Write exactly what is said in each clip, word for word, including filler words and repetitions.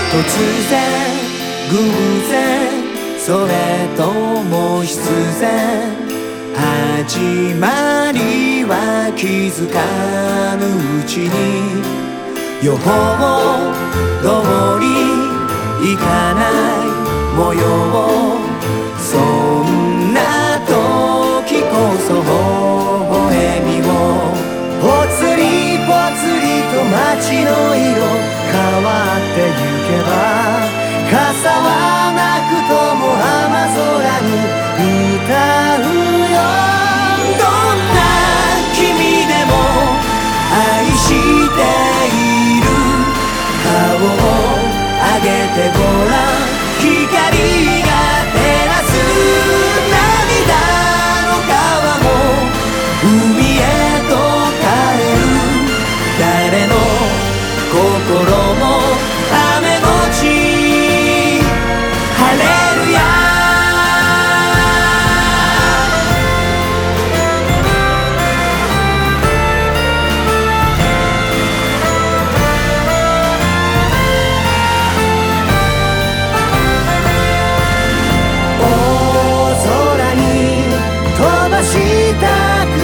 突然偶然それとも必然始まりは気づかぬうちに予報通りいかない模様そんな時こそ微笑みをぽつりぽつりと街の色変わってゆけば傘はなくとも雨空に歌うよどんな君でも愛している顔を上げてごらん光が照らす涙の川も海へと帰る誰の心も雨のちハレルヤ大空に飛ばした靴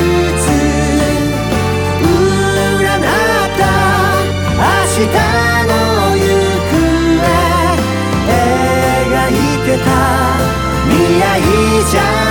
占った明日の行方描いてた未来じゃ